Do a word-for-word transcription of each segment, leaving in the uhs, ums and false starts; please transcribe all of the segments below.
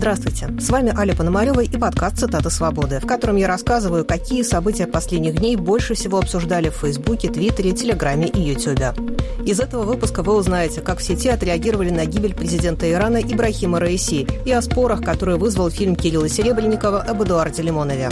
Здравствуйте, с вами Аля Пономарева и подкаст «Цитаты свободы», в котором я рассказываю, какие события последних дней больше всего обсуждали в Фейсбуке, Твиттере, Телеграме и Ютубе. Из этого выпуска вы узнаете, как в сети отреагировали на гибель президента Ирана Ибрахима Раиси и о спорах, которые вызвал фильм Кирилла Серебренникова об Эдуарде Лимонове.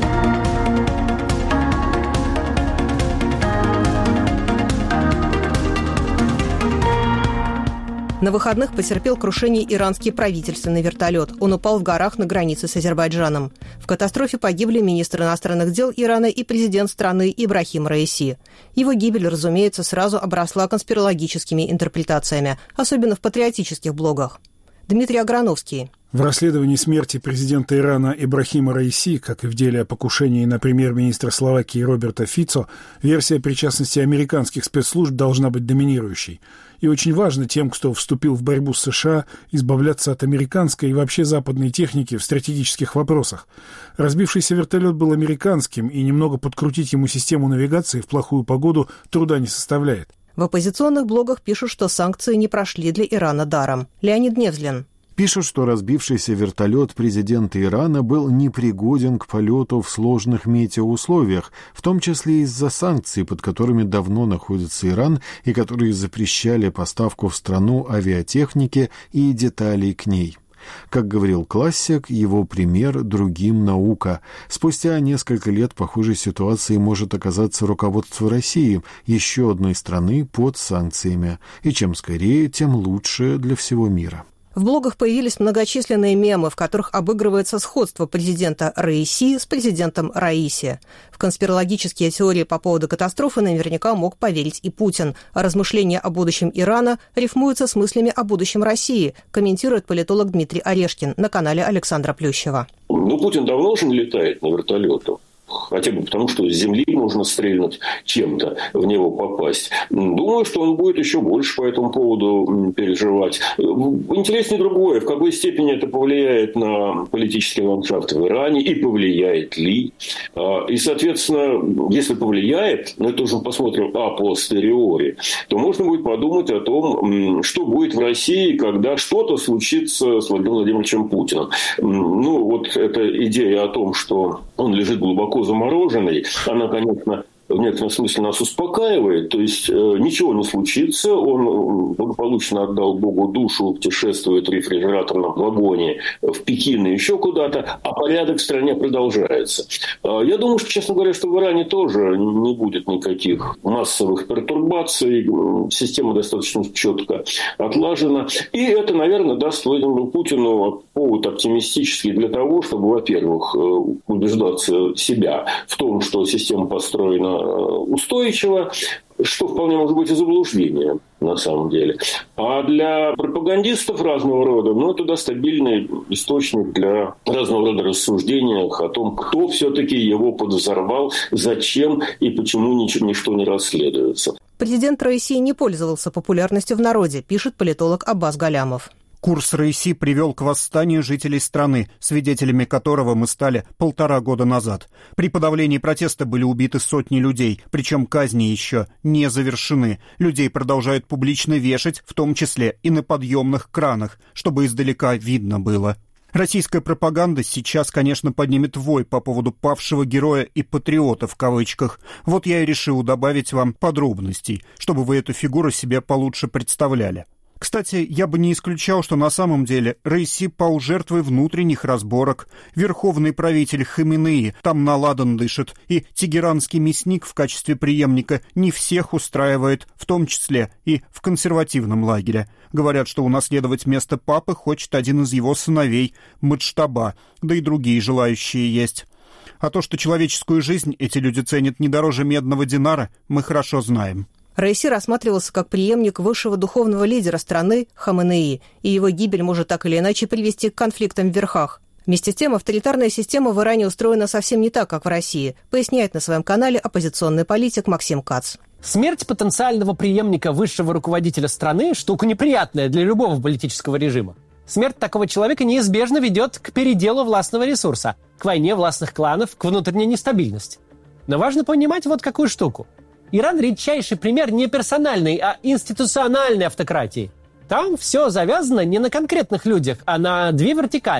На выходных потерпел крушение иранский правительственный вертолет. Он упал в горах на границе с Азербайджаном. В катастрофе погибли министр иностранных дел Ирана и президент страны Ибрахим Раиси. Его гибель, разумеется, сразу обросла конспирологическими интерпретациями, особенно в патриотических блогах. Дмитрий Аграновский. В расследовании смерти президента Ирана Ибрахима Раиси, как и в деле о покушении на премьер-министра Словакии Роберта Фицо, версия причастности американских спецслужб должна быть доминирующей. И очень важно тем, кто вступил в борьбу с США, избавляться от американской и вообще западной техники в стратегических вопросах. Разбившийся вертолет был американским, и немного подкрутить ему систему навигации в плохую погоду труда не составляет. В оппозиционных блогах пишут, что санкции не прошли для Ирана даром. Леонид Невзлин. Пишут, что разбившийся вертолет президента Ирана был непригоден к полету в сложных метеоусловиях, в том числе из-за санкций, под которыми давно находится Иран и которые запрещали поставку в страну авиатехники и деталей к ней. Как говорил классик, его пример другим наука. Спустя несколько лет похожей ситуации может оказаться руководство России, еще одной страны под санкциями. И чем скорее, тем лучше для всего мира. В блогах появились многочисленные мемы, в которых обыгрывается сходство президента Раиси с президентом Раиси. В конспирологические теории по поводу катастрофы наверняка мог поверить и Путин. А размышления о будущем Ирана рифмуются с мыслями о будущем России, комментирует политолог Дмитрий Орешкин на канале Александра Плющева. Ну, Путин давно уже не летает на вертолетах. Хотя бы потому, что с земли нужно стрельнуть чем-то, в него попасть. Думаю, что он будет еще больше по этому поводу переживать. Интереснее другое, в какой степени это повлияет на политический ландшафт в Иране и повлияет ли. И, соответственно, если повлияет, но это уже посмотрим апостериори, то можно будет подумать о том, что будет в России, когда что-то случится с Владимиром Владимировичем Путиным. Ну, вот эта идея о том, что он лежит глубоко замороженный, она, конечно, в некотором смысле нас успокаивает, то есть э, ничего не случится, он благополучно отдал Богу душу, путешествует в рефрижераторном вагоне в Пекин и еще куда-то, а порядок в стране продолжается. Э, я думаю, что, честно говоря, что в Иране тоже не будет никаких массовых пертурбаций, система достаточно четко отлажена, и это, наверное, даст Владимиру Путину повод оптимистический для того, чтобы, во-первых, убеждаться себя в том, что система построена устойчиво, что вполне может быть и заблуждение на самом деле. А для пропагандистов разного рода, ну, это да, стабильный источник для разного рода рассуждений о том, кто все-таки его подвзорвал, зачем и почему ничего, ничто не расследуется. Президент Раиси не пользовался популярностью в народе, пишет политолог Аббас Галямов. Курс Раиси привел к восстанию жителей страны, свидетелями которого мы стали полтора года назад. При подавлении протеста были убиты сотни людей, причем казни еще не завершены. Людей продолжают публично вешать, в том числе и на подъемных кранах, чтобы издалека видно было. Российская пропаганда сейчас, конечно, поднимет вой по поводу павшего героя и патриота в кавычках. Вот я и решил добавить вам подробностей, чтобы вы эту фигуру себе получше представляли. Кстати, я бы не исключал, что на самом деле Раиси пал жертвой внутренних разборок. Верховный правитель Хаменеи там наладан дышит, и тегеранский мясник в качестве преемника не всех устраивает, в том числе и в консервативном лагере. Говорят, что унаследовать место папы хочет один из его сыновей, Муджтаба, да и другие желающие есть. А то, что человеческую жизнь эти люди ценят не дороже медного динара, мы хорошо знаем. Раиси рассматривался как преемник высшего духовного лидера страны Хаменеи, и его гибель может так или иначе привести к конфликтам в верхах. Вместе с тем, авторитарная система в Иране устроена совсем не так, как в России, поясняет на своем канале оппозиционный политик Максим Кац. Смерть потенциального преемника высшего руководителя страны – штука неприятная для любого политического режима. Смерть такого человека неизбежно ведет к переделу властного ресурса, к войне властных кланов, к внутренней нестабильности. Но важно понимать вот какую штуку. Иран – редчайший пример не персональной, а институциональной автократии. Там все завязано не на конкретных людях, а на две вертикали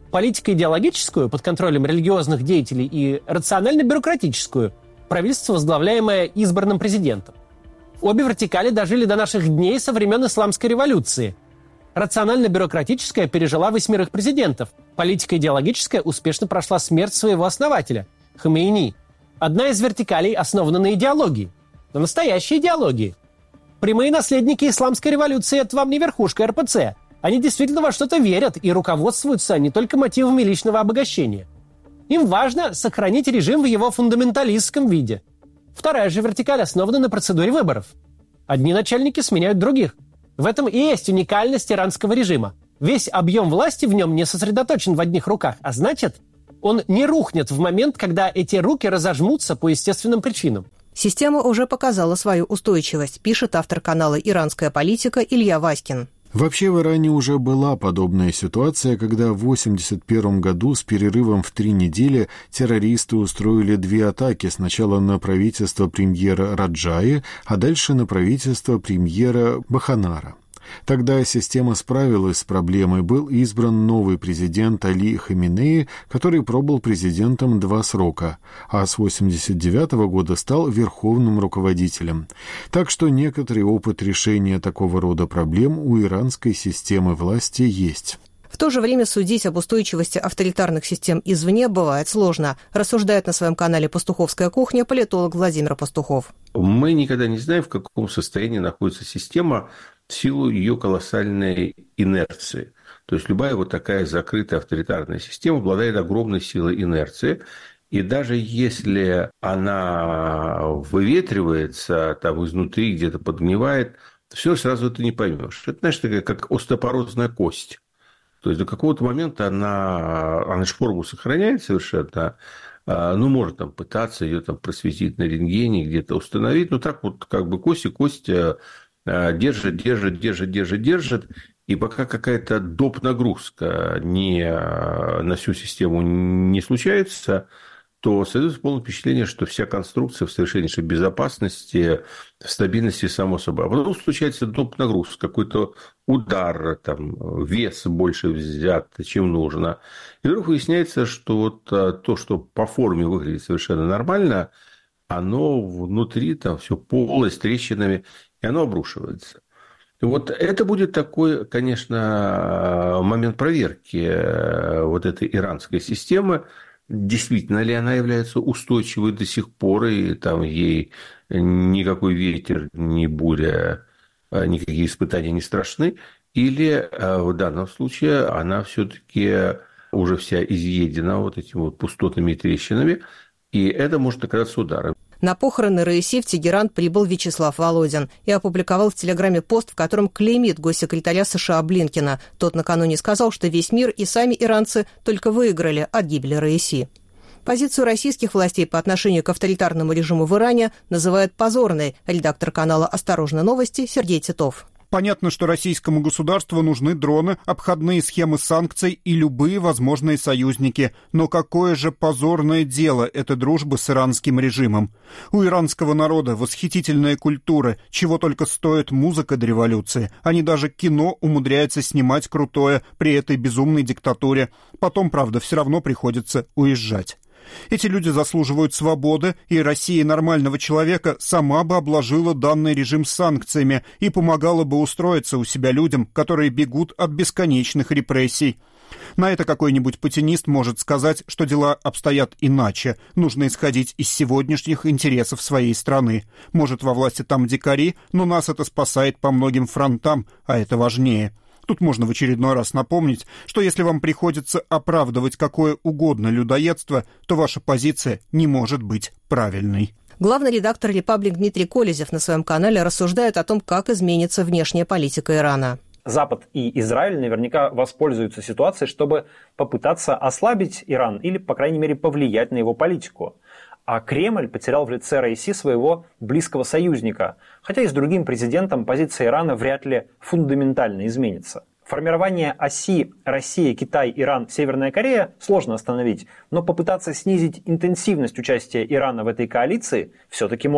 Политико-идеологическую, под контролем религиозных деятелей, и рационально-бюрократическую, правительство, возглавляемое избранным президентом. Обе вертикали дожили до наших дней со времен Исламской революции. Рационально-бюрократическая пережила восьмерых президентов. Политико-идеологическая успешно прошла смерть своего основателя – Хомейни. Одна из вертикалей основана на идеологии. На настоящей идеологии. Прямые наследники Исламской революции – это вам не верхушка эр пэ цэ. Они действительно во что-то верят и руководствуются не только мотивами личного обогащения. Им важно сохранить режим в его фундаменталистском виде. Вторая же вертикаль основана на процедуре выборов. Одни начальники сменяют других. В этом и есть уникальность иранского режима. Весь объем власти в нем не сосредоточен в одних руках, а значит, он не рухнет в момент, когда эти руки разожмутся по естественным причинам. Система уже показала свою устойчивость, пишет автор канала «Иранская политика» Илья Васькин. Вообще в Иране уже была подобная ситуация, когда в восемьдесят первом году с перерывом в три недели террористы устроили две атаки. Сначала на правительство премьера Раджаи, а дальше на правительство премьера Баханара. Тогда система справилась с проблемой. Был избран новый президент Али Хаминеи, который пробыл президентом два срока, а с восемьдесят девятого года стал верховным руководителем. Так что некоторый опыт решения такого рода проблем у иранской системы власти есть. В то же время судить об устойчивости авторитарных систем извне бывает сложно, рассуждает на своем канале «Пастуховская кухня» политолог Владимир Пастухов. Мы никогда не знаем, в каком состоянии находится система в силу ее колоссальной инерции. То есть любая вот такая закрытая авторитарная система обладает огромной силой инерции. И даже если она выветривается там изнутри, где-то подгнивает, все сразу это не поймешь. Это, знаешь, такая как остеопорозная кость. То есть до какого-то момента она, она же форму сохраняет совершенно, ну, может там пытаться ее там просветить на рентгене, где-то установить, но так вот как бы кость и кость держит, держит, держит, держит, держит, и пока какая-то доп. Нагрузка не, на всю систему не случается, то создается полное впечатление, что вся конструкция в совершеннейшей безопасности, в стабильности само собой. А потом случается доп. Нагрузка, какой-то удар, там, вес больше взят, чем нужно. И вдруг выясняется, что вот то, что по форме выглядит совершенно нормально, оно внутри там все полость трещинами, и оно обрушивается. Вот это будет такой, конечно, момент проверки вот этой иранской системы. Действительно ли она является устойчивой до сих пор, и там ей никакой ветер, ни буря, никакие испытания не страшны, или в данном случае она все-таки уже вся изъедена вот этими вот пустотными трещинами, и это может оказаться ударом. На похороны Раиси в Тегеран прибыл Вячеслав Володин и опубликовал в Телеграме пост, в котором клеймит госсекретаря США Блинкена. Тот накануне сказал, что весь мир и сами иранцы только выиграли от гибели Раиси. Позицию российских властей по отношению к авторитарному режиму в Иране называет позорной редактор канала «Осторожно, новости» Сергей Титов. Понятно, что российскому государству нужны дроны, обходные схемы санкций и любые возможные союзники. Но какое же позорное дело эта дружба с иранским режимом. У иранского народа восхитительная культура, чего только стоит музыка до революции. Они даже кино умудряются снимать крутое при этой безумной диктатуре. Потом, правда, все равно приходится уезжать. Эти люди заслуживают свободы, и Россия нормального человека сама бы обложила данный режим санкциями и помогала бы устроиться у себя людям, которые бегут от бесконечных репрессий. На это какой-нибудь путинист может сказать, что дела обстоят иначе. Нужно исходить из сегодняшних интересов своей страны. Может, во власти там дикари, но нас это спасает по многим фронтам, а это важнее. Тут можно в очередной раз напомнить, что если вам приходится оправдывать какое угодно людоедство, то ваша позиция не может быть правильной. Главный редактор «Репаблик» Дмитрий Колезев на своем канале рассуждает о том, как изменится внешняя политика Ирана. Запад и Израиль наверняка воспользуются ситуацией, чтобы попытаться ослабить Иран или, по крайней мере, повлиять на его политику. А Кремль потерял в лице Раиси своего близкого союзника, хотя и с другим президентом позиция Ирана вряд ли фундаментально изменится. Формирование оси Россия, Китай, Иран, Северная Корея сложно остановить, но попытаться снизить интенсивность участия Ирана в этой коалиции все-таки можно.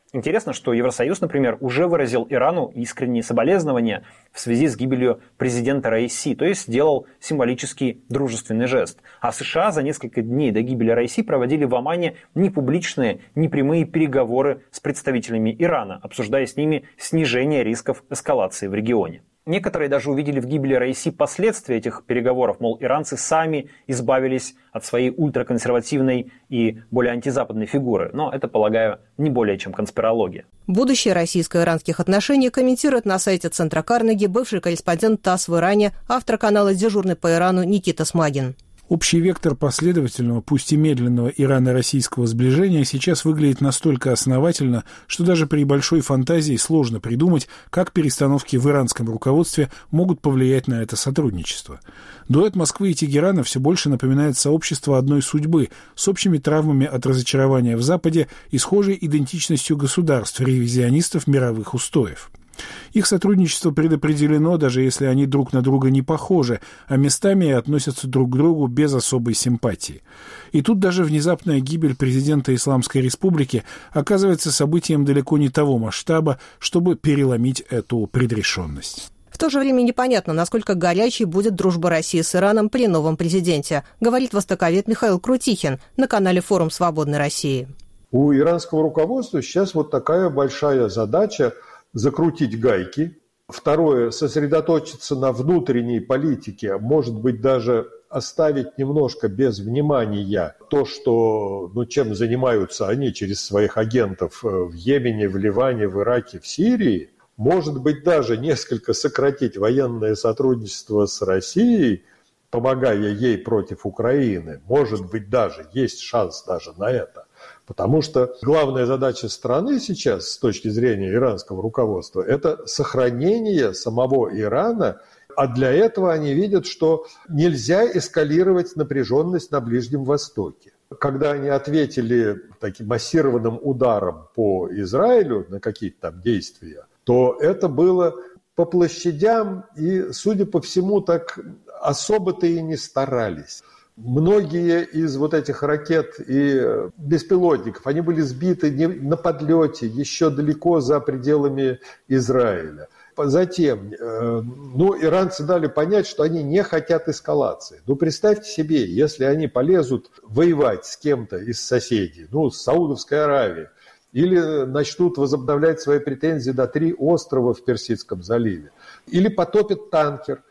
Интересно, что Евросоюз, например, уже выразил Ирану искренние соболезнования в связи с гибелью президента Раиси, то есть сделал символический дружественный жест. А США за несколько дней до гибели Раиси проводили в Омане непубличные, непрямые переговоры с представителями Ирана, обсуждая с ними снижение рисков эскалации в регионе. Некоторые даже увидели в гибели Раиси последствия этих переговоров, мол, иранцы сами избавились от своей ультраконсервативной и более антизападной фигуры. Но это, полагаю, не более чем конспирология. Будущее российско-иранских отношений комментирует на сайте Центра Карнеги бывший корреспондент ТАСС в Иране, автор канала «Дежурный по Ирану» Никита Смагин. Общий вектор последовательного, пусть и медленного ирано-российского сближения сейчас выглядит настолько основательно, что даже при большой фантазии сложно придумать, как перестановки в иранском руководстве могут повлиять на это сотрудничество. Дуэт Москвы и Тегерана все больше напоминает сообщество одной судьбы, с общими травмами от разочарования в Западе и схожей идентичностью государств, ревизионистов мировых устоев. Их сотрудничество предопределено, даже если они друг на друга не похожи, а местами и относятся друг к другу без особой симпатии. И тут даже внезапная гибель президента Исламской Республики оказывается событием далеко не того масштаба, чтобы переломить эту предрешенность. В то же время непонятно, насколько горячей будет дружба России с Ираном при новом президенте, говорит востоковед Михаил Крутихин на канале «Форум Свободной России». У иранского руководства сейчас вот такая большая задача – закрутить гайки. Второе, сосредоточиться на внутренней политике, может быть, даже оставить немножко без внимания то, что, ну, чем занимаются они через своих агентов в Йемене, в Ливане, в Ираке, в Сирии. Может быть, даже несколько сократить военное сотрудничество с Россией, помогая ей против Украины. Может быть, даже есть шанс даже на это. Потому что главная задача страны сейчас, с точки зрения иранского руководства, это сохранение самого Ирана, а для этого они видят, что нельзя эскалировать напряженность на Ближнем Востоке. Когда они ответили таким массированным ударом по Израилю на какие-то там действия, то это было по площадям, и, судя по всему, так особо-то и не старались. Многие из вот этих ракет и беспилотников, они были сбиты не на подлете, еще далеко за пределами Израиля. Затем, ну, иранцы дали понять, что они не хотят эскалации. Ну, представьте себе, если они полезут воевать с кем-то из соседей, ну, с Саудовской Аравией, или начнут возобновлять свои претензии на три острова в Персидском заливе, или потопят танкер,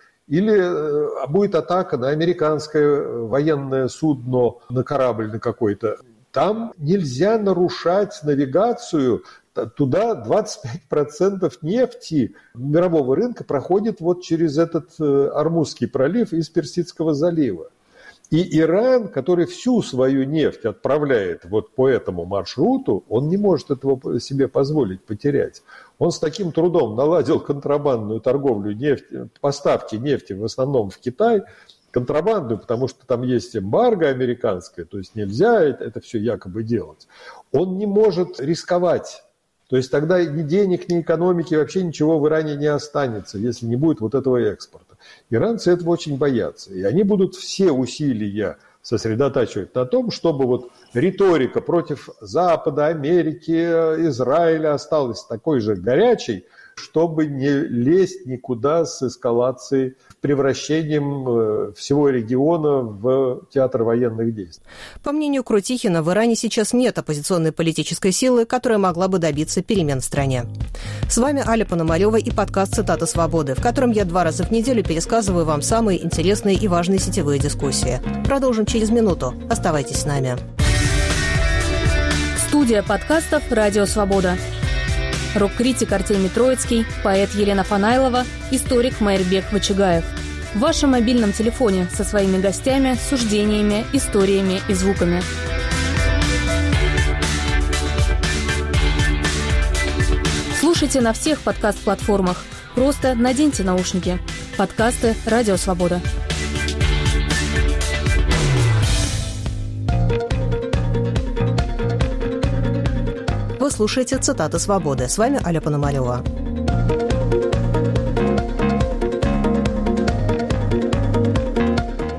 или будет атака на американское военное судно, на корабль на какой-то. Там нельзя нарушать навигацию. Туда двадцать пять процентов нефти мирового рынка проходит вот через этот Ормузский пролив из Персидского залива. И Иран, который всю свою нефть отправляет вот по этому маршруту, он не может этого себе позволить потерять. Он с таким трудом наладил контрабандную торговлю нефти, поставки нефти в основном в Китай, контрабандную, потому что там есть эмбарго американское, то есть нельзя это, это все якобы делать. Он не может рисковать. То есть тогда ни денег, ни экономики, вообще ничего в Иране не останется, если не будет вот этого экспорта. Иранцы этого очень боятся. И они будут все усилия сосредотачивать на том, чтобы вот риторика против Запада, Америки, Израиля осталась такой же горячей, чтобы не лезть никуда с эскалацией, превращением всего региона в театр военных действий. По мнению Крутихина, в Иране сейчас нет оппозиционной политической силы, которая могла бы добиться перемен в стране. С вами Аля Пономарева и подкаст «Цитата свободы», в котором я два раза в неделю пересказываю вам самые интересные и важные сетевые дискуссии. Продолжим через минуту. Оставайтесь с нами. Студия подкастов «Радио Свобода». Рок-критик Артемий Троицкий, поэт Елена Фанайлова, историк Майрбек Вачигаев. В вашем мобильном телефоне со своими гостями, суждениями, историями и звуками. Слушайте на всех подкаст-платформах. Просто наденьте наушники. Подкасты «Радио Свобода». Вы слушаете «Цитаты свободы». С вами Аля Пономарева.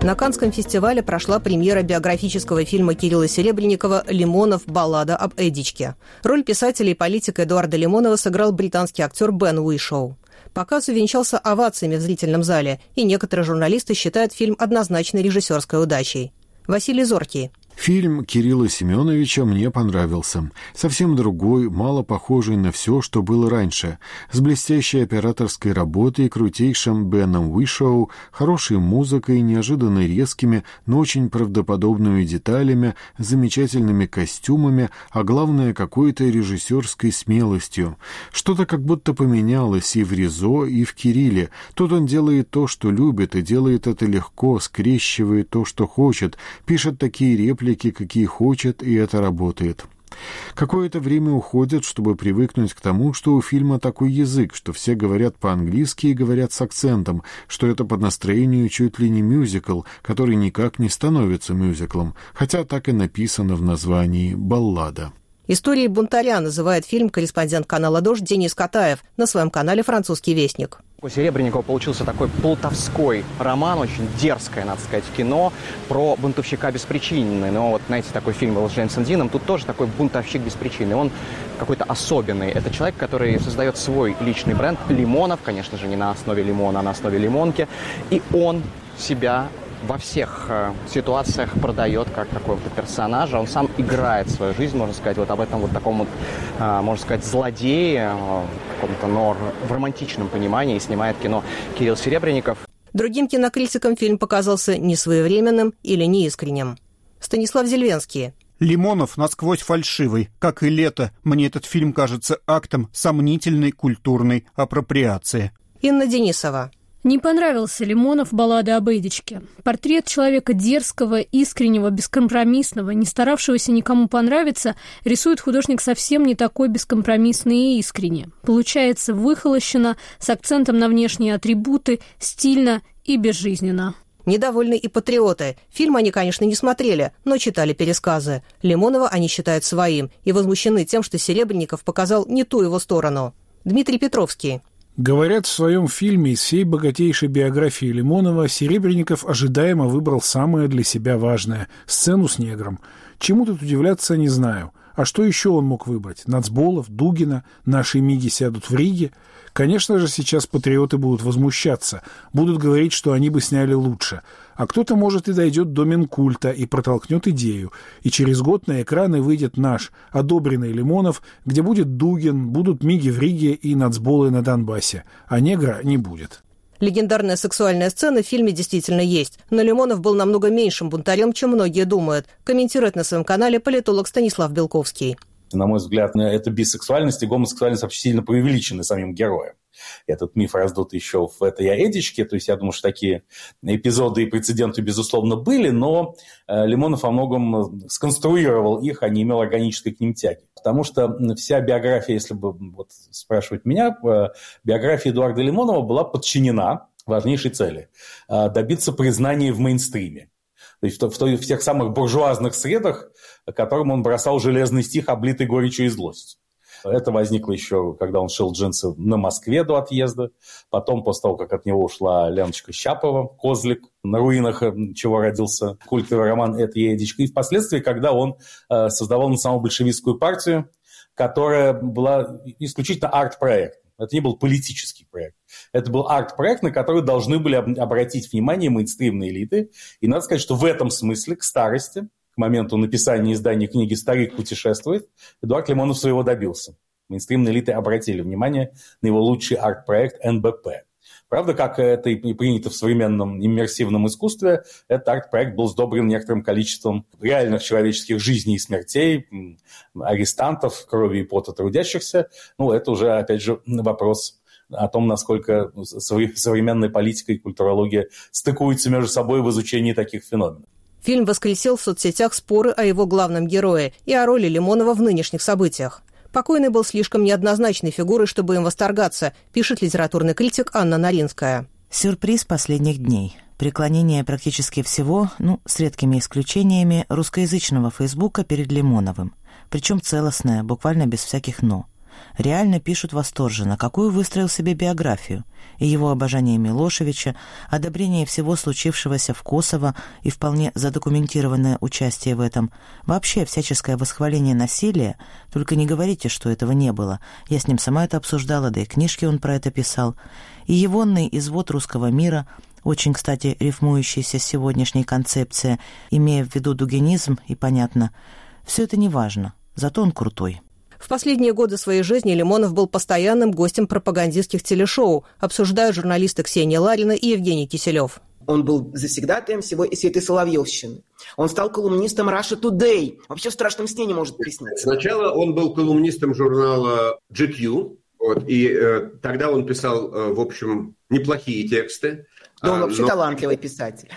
На Каннском фестивале прошла премьера биографического фильма Кирилла Серебренникова «Лимонов. Баллада об Эдичке». Роль писателя и политика Эдуарда Лимонова сыграл британский актер Бен Уишоу. Показ увенчался овациями в зрительном зале, и некоторые журналисты считают фильм однозначной режиссерской удачей. Василий Зоркий. Фильм Кирилла Семеновича мне понравился. Совсем другой, мало похожий на все, что было раньше. С блестящей операторской работой, крутейшим Беном Уишоу, хорошей музыкой, неожиданно резкими, но очень правдоподобными деталями, замечательными костюмами, а главное, какой-то режиссерской смелостью. Что-то как будто поменялось и в Ризо, и в Кирилле. Тут он делает то, что любит, и делает это легко, скрещивает то, что хочет, пишет такие реплики, какие хочет, и это работает. Какое-то время уходит, чтобы привыкнуть к тому, что у фильма такой язык, что все говорят по-английски и говорят с акцентом, что это по настроению чуть ли не мюзикл, который никак не становится мюзиклом, хотя так и написано в названии «Баллада». Историей бунтаря называет фильм корреспондент канала «Дождь» Денис Катаев на своем канале «Французский вестник». У Серебренникова получился такой плутовской роман, очень дерзкое, надо сказать, кино про бунтовщика беспричинный. Но вот, знаете, такой фильм был с Джеймсом Дином, тут тоже такой бунтовщик беспричинный. Он какой-то особенный. Это человек, который создает свой личный бренд Лимонов, конечно же, не на основе лимона, а на основе лимонки. И он себя во всех э, ситуациях продает как какого-то персонажа. Он сам играет свою жизнь, можно сказать, вот об этом вот таком вот, э, можно сказать, злодее, э, каком-то, но в романтичном понимании, и снимает кино Кирилл Серебренников. Другим кинокритикам фильм показался несвоевременным или неискренним. Станислав Зельвенский. Лимонов насквозь фальшивый. Как и «Лето», мне этот фильм кажется актом сомнительной культурной апроприации. Инна Денисова. Не понравился Лимонов «Баллада об Эдичке». Портрет человека дерзкого, искреннего, бескомпромиссного, не старавшегося никому понравиться, рисует художник совсем не такой бескомпромиссный и искренне. Получается выхолощено, с акцентом на внешние атрибуты, стильно и безжизненно. Недовольны и патриоты. Фильм они, конечно, не смотрели, но читали пересказы. Лимонова они считают своим и возмущены тем, что Серебренников показал не ту его сторону. Дмитрий Петровский. Говорят, в своем фильме из всей богатейшей биографии Лимонова Серебренников ожидаемо выбрал самое для себя важное – сцену с негром. Чему тут удивляться, не знаю. А что еще он мог выбрать? Нацболов, Дугина, наши миги сядут в Риге? Конечно же, сейчас патриоты будут возмущаться, будут говорить, что они бы сняли лучше. А кто-то, может, и дойдет до Минкульта и протолкнет идею. И через год на экраны выйдет наш, одобренный Лимонов, где будет Дугин, будут миги в Риге и нацболы на Донбассе. А негра не будет. Легендарная сексуальная сцена в фильме действительно есть, но Лимонов был намного меньшим бунтарем, чем многие думают, комментирует на своем канале политолог Станислав Белковский. На мой взгляд, эта бисексуальность и гомосексуальность вообще сильно преувеличены самим героем. Этот миф раздут еще в «Это я Эдичке», то есть я думаю, что такие эпизоды и прецеденты, безусловно, были, но Лимонов во многом сконструировал их, а не имел органической к ним тяги. Потому что вся биография, если бы вот, спрашивать меня, биография Эдуарда Лимонова была подчинена важнейшей цели – добиться признания в мейнстриме. То есть в, в, в тех самых буржуазных средах, которым он бросал железный стих, облитый горечью и злостью. Это возникло еще, когда он шил джинсы на Москве до отъезда. Потом, после того, как от него ушла Леночка Щапова, Козлик, на руинах чего родился культовый роман «Это я Эдичка». И впоследствии, когда он э, создавал национал-большевистскую партию, которая была исключительно арт-проект. Это не был политический проект. Это был арт-проект, на который должны были обратить внимание мейнстримные элиты. И надо сказать, что в этом смысле к старости, к моменту написания и издания книги «Старик путешествует», Эдуард Лимонов своего добился. Мейнстримные элиты обратили внимание на его лучший арт-проект эн бэ пэ. Правда, как это и принято в современном иммерсивном искусстве, этот арт-проект был сдобрен некоторым количеством реальных человеческих жизней и смертей, арестантов, крови и пота трудящихся. Ну, это уже, опять же, вопрос о том, насколько современная политика и культурология стыкуются между собой в изучении таких феноменов. Фильм воскресил в соцсетях споры о его главном герое и о роли Лимонова в нынешних событиях. Покойный был слишком неоднозначной фигурой, чтобы им восторгаться, пишет литературный критик Анна Наринская. Сюрприз последних дней. Преклонение практически всего, ну, с редкими исключениями, русскоязычного Фейсбука перед Лимоновым. Причем целостное, буквально без всяких «но». реально пишут восторженно, какую выстроил себе биографию, и его обожание Милошевича, одобрение всего случившегося в Косово и вполне задокументированное участие в этом, вообще всяческое восхваление насилия, только не говорите, что этого не было, я с ним сама это обсуждала, да и книжки он про это писал, и егонный извод русского мира, очень, кстати, рифмующийся с сегодняшней концепцией, имея в виду дугинизм, и понятно, все это не важно, зато он крутой. В последние годы своей жизни Лимонов был постоянным гостем пропагандистских телешоу, обсуждают журналисты Ксения Ларина и Евгений Киселев. Он был завсегдатаем всего всей этой соловьевщины. Он стал колумнистом Russia Today. Вообще в страшном сне не может присниться. Сначала он был колумнистом журнала джи кью, вот, и э, тогда он писал, э, в общем, неплохие тексты. Да, он вообще но... талантливый писатель.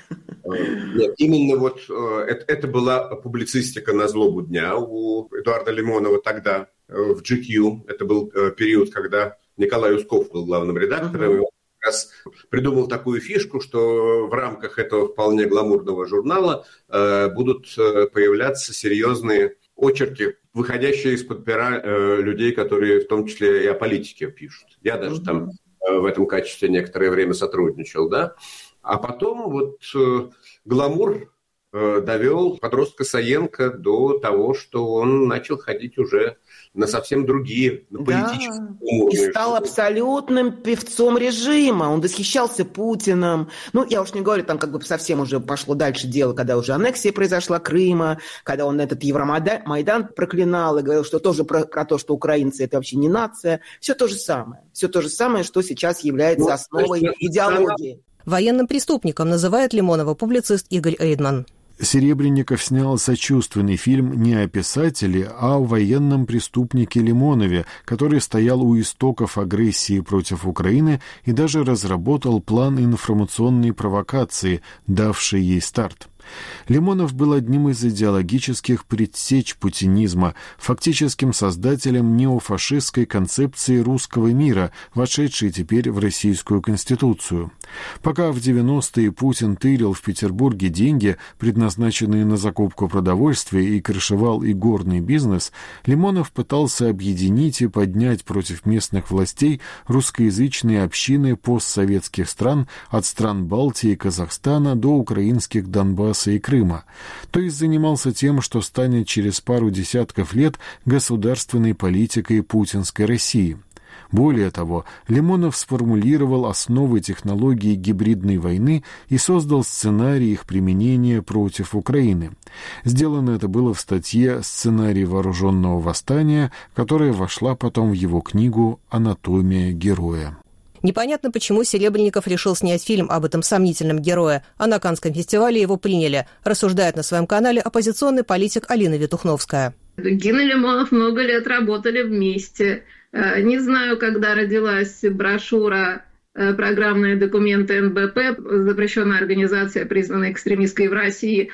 Нет, именно вот это, это была публицистика на злобу дня у Эдуарда Лимонова тогда в джи кью. Это был период, когда Николай Усков был главным редактором. Uh-huh. И он как раз придумал такую фишку, что в рамках этого вполне гламурного журнала э, будут появляться серьезные очерки, выходящие из-под пера э, людей, которые в том числе и о политике пишут. Я даже uh-huh. там в этом качестве некоторое время сотрудничал, да. А потом вот э, гламур э, довел подростка Саенко до того, что он начал ходить уже на совсем другие, на политические да. уровни. И стал абсолютным певцом режима. Он восхищался Путиным. Ну, я уж не говорю, там как бы совсем уже пошло дальше дело, когда уже аннексия произошла Крыма, когда он этот Евромайдан проклинал и говорил, что тоже про, про то, что украинцы – это вообще не нация. Все то же самое. Все то же самое, что сейчас является ну, основой есть, идеологии. Военным преступником называет Лимонова публицист Игорь Эйдман. Серебренников снял сочувственный фильм не о писателе, а о военном преступнике Лимонове, который стоял у истоков агрессии против Украины и даже разработал план информационной провокации, давший ей старт. Лимонов был одним из идеологических предтеч путинизма, фактическим создателем неофашистской концепции русского мира, вошедшей теперь в Российскую Конституцию. Пока в девяностые Путин тырил в Петербурге деньги, предназначенные на закупку продовольствия, и крышевал игорный бизнес, Лимонов пытался объединить и поднять против местных властей русскоязычные общины постсоветских стран, от стран Балтии и Казахстана до украинских Донбасса и Крыма, то есть занимался тем, что станет через пару десятков лет государственной политикой путинской России. Более того, Лимонов сформулировал основы технологии гибридной войны и создал сценарий их применения против Украины. Сделано это было в статье «Сценарий вооруженного восстания», которая вошла потом в его книгу «Анатомия героя». Непонятно, почему Серебренников решил снять фильм об этом сомнительном герое, а на Каннском фестивале его приняли, рассуждает на своем канале оппозиционный политик Алина Ветухновская. Дугин и Лимонов много лет работали вместе. Не знаю, когда родилась брошюра «Программные документы эн бэ пэ», запрещенная организация, признанная экстремистской в России,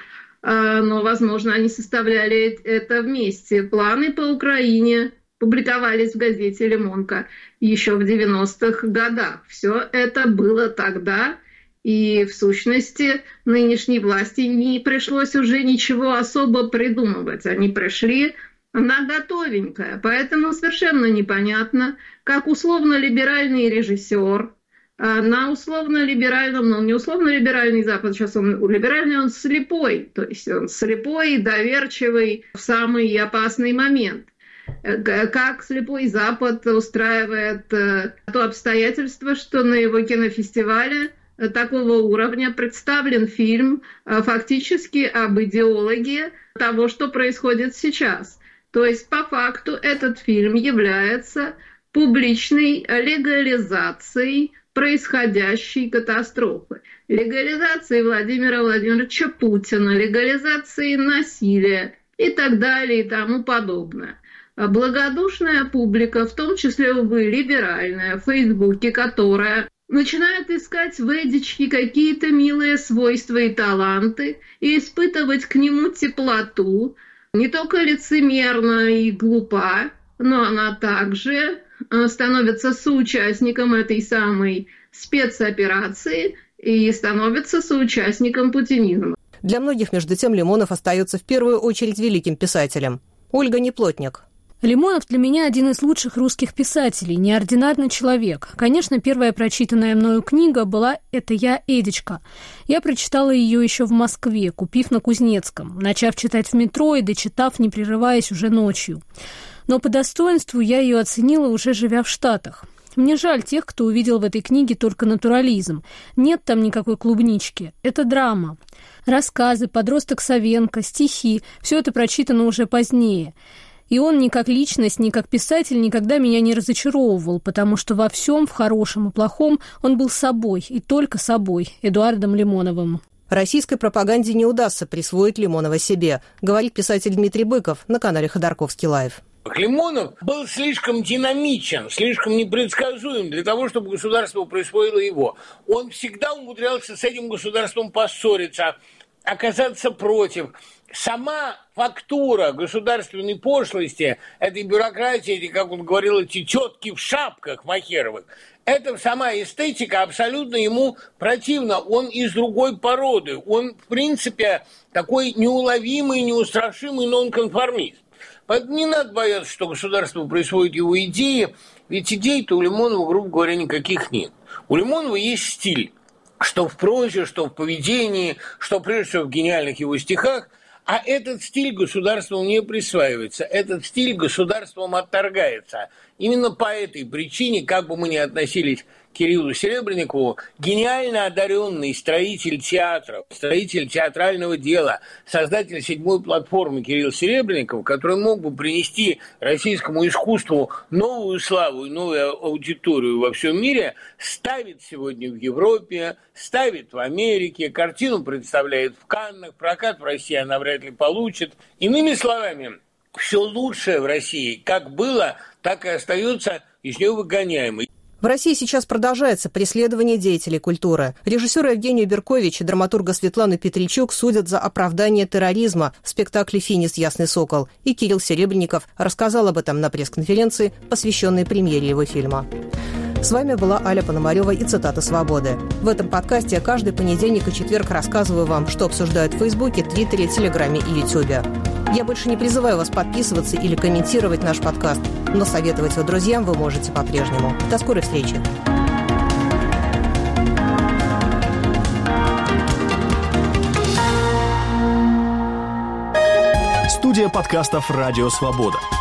но, возможно, они составляли это вместе. Планы по Украине публиковались в газете «Лимонка» еще в девяностых годах. Все это было тогда, и в сущности нынешней власти не пришлось уже ничего особо придумывать. Они пришли на готовенькое, поэтому совершенно непонятно, как условно-либеральный режиссер на условно-либеральном, ну не условно-либеральный Запад, сейчас он либеральный, он слепой, то есть он слепой и доверчивый в самый опасный момент. Как слепой Запад устраивает то обстоятельство, что на его кинофестивале такого уровня представлен фильм фактически об идеологии того, что происходит сейчас. То есть по факту этот фильм является публичной легализацией происходящей катастрофы. Легализацией Владимира Владимировича Путина, легализацией насилия и так далее и тому подобное. Благодушная публика, в том числе, увы, либеральная, в Фейсбуке, которая начинает искать в Эдичке какие-то милые свойства и таланты и испытывать к нему теплоту, не только лицемерна и глупа, но она также становится соучастником этой самой спецоперации и становится соучастником путинизма. Для многих, между тем, Лимонов остается в первую очередь великим писателем. Ольга Неплотник. Лимонов для меня один из лучших русских писателей, неординарный человек. Конечно, первая прочитанная мною книга была «Это я, Эдичка». Я прочитала ее еще в Москве, купив на Кузнецком, начав читать в метро и дочитав, не прерываясь, уже ночью. Но по достоинству я ее оценила, уже живя в Штатах. Мне жаль тех, кто увидел в этой книге только натурализм. Нет там никакой клубнички. Это драма. Рассказы, подросток Савенко, стихи – все это прочитано уже позднее. И он ни как личность, ни как писатель никогда меня не разочаровывал, потому что во всем, в хорошем и плохом, он был собой, и только собой, Эдуардом Лимоновым. Российской пропаганде не удастся присвоить Лимонова себе, говорит писатель Дмитрий Быков на канале Ходорковский Лайв. Лимонов был слишком динамичен, слишком непредсказуем для того, чтобы государство присвоило его. Он всегда умудрялся с этим государством поссориться, оказаться против. Сама фактура государственной пошлости, этой бюрократии, эти, как он говорил, эти тетки в шапках махеровых, эта сама эстетика абсолютно ему противна. Он из другой породы. Он, в принципе, такой неуловимый, неустрашимый нонконформист. Поэтому не надо бояться, что государство присвоит его идеи, ведь идей-то у Лимонова, грубо говоря, никаких нет. У Лимонова есть стиль, что в прозе, что в поведении, что прежде всего в гениальных его стихах. А этот стиль государством не присваивается, этот стиль государством отторгается. Именно по этой причине, как бы мы ни относились к Кириллу Серебренникову, гениально одаренный строитель театра, строитель театрального дела, создатель седьмой платформы Кирилл Серебренников, который мог бы принести российскому искусству новую славу и новую аудиторию во всем мире, ставит сегодня в Европе, ставит в Америке, картину представляет в Каннах, прокат в России она вряд ли получит. Иными словами, все лучшее в России, как было, так и остается из нее выгоняемым. В России сейчас продолжается преследование деятелей культуры. Режиссера Евгения Беркович и драматурга Светлану Петричук судят за оправдание терроризма в спектакле «Финис. Ясный сокол». И Кирилл Серебренников рассказал об этом на пресс-конференции, посвященной премьере его фильма. С вами была Аля Пономарева и цитата «Свободы». В этом подкасте я каждый понедельник и четверг рассказываю вам, что обсуждают в Фейсбуке, Твиттере, Телеграме и Ютубе. Я больше не призываю вас подписываться или комментировать наш подкаст, но советовать его друзьям вы можете по-прежнему. До скорой встречи. Студия подкастов «Радио Свобода».